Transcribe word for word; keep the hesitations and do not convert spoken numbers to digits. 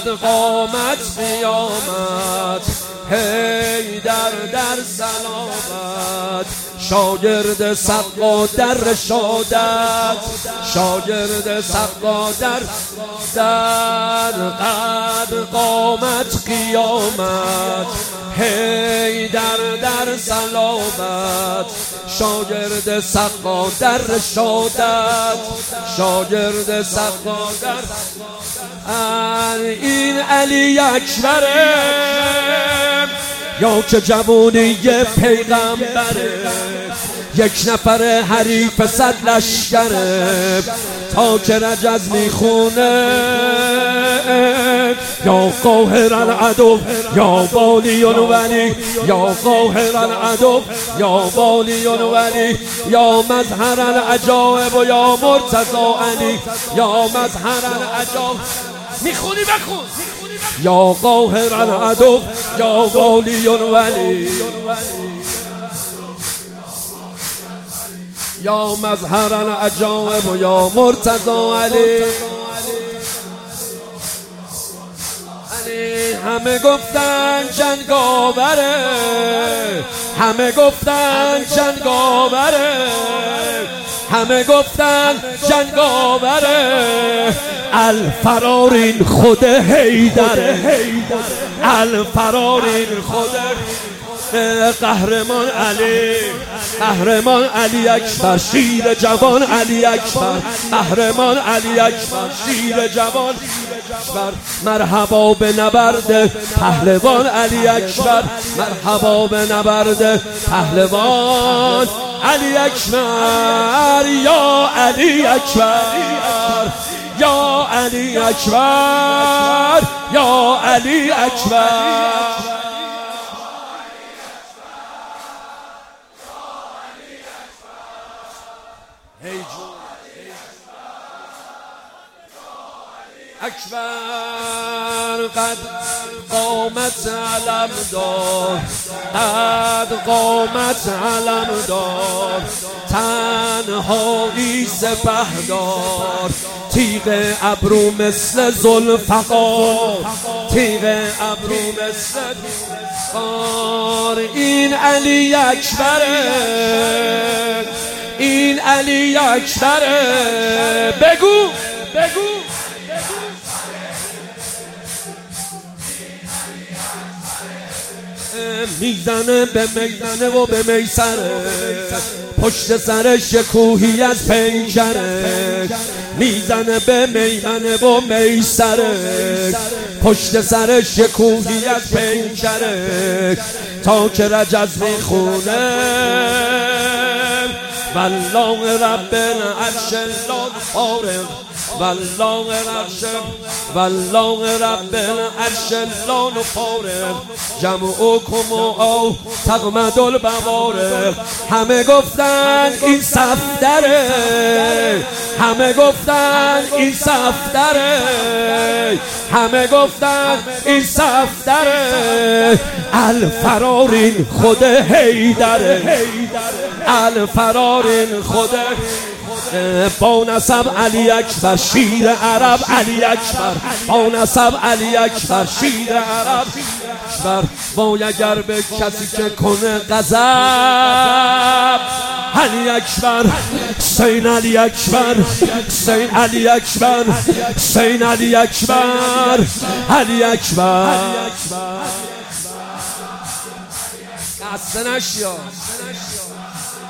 قد قامت قیامت، حیدر در سلامت، شاگرد سقا در رشادت، شاگرد سقا در در قد قامت قیامت، حیدر در سلامت، شاگرد سقا در رشادت، شاگرد سقا در این علی اکبره یا که جوونی پیغمبره، یک نفر حریف صد لشکره، تا که رجز میخونه یا قاهر العدو یا والی ولی، یا قاهر العدو یا والی ولی، یا مظهر العجائب و یا مرتضی علی، یا مظهر العجائب. میخونی بخون. یا قاهر العدو یا والی ولی، یا مظهر العجائب و یا مرتضی علی. همه گفتن جنگاوره، همه گفتن جنگاوره، همه گفتن جنگاوره، الفرارین خود حیدره، الفرارین خود قهرمان علی، قهرمان علی اکبر، شیر جوان علی اکبر، قهرمان علی اکبر، شیر جوان اکبر. مرحبا به نبرد پهلوان علی اکبر، مرحبا به نبرد پهلوان علی اکبر، یا علی اکبر، یا علی اکبر، یا علی اکبر. اکبر قد قامت علم دار، قد قامت علم دار، تنهایی سپهدار، تیغ ابرو مثل ذوالفقار، تیغ ابرو مثل ذوالفقار. این علی اکبره، این علی اکبره. بگو بگو میزنه به میزنه و به میسره، پشت سرش کوهی از پیکره، میزنه به میزنه و میسره، پشت سرش کوهی از پیکره، تا که رجز میخونه والله رب العرش الفارغ، والله رب والله رب العرش الفارغ، جمعكم او تغمد البوارق. همه گفتن این صفدره، همه گفتن این صفدره، همه گفتن این صفدره، الفرارین خود حیدره، الفرارین خود با نسب علی اکبر، شیر عرب علی اکبر، با نسب علی اکبر، شیر عرب اکبر. وای اگر به کسی که کنه غضب، علی اکبر، حسین علی اکبر، حسین علی اکبر، حسین علی اکبر، علی اکبر. خسته نشیا.